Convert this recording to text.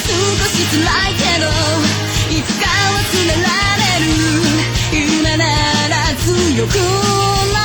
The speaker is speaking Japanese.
し辛いけどいつか忘れられる今なら強くな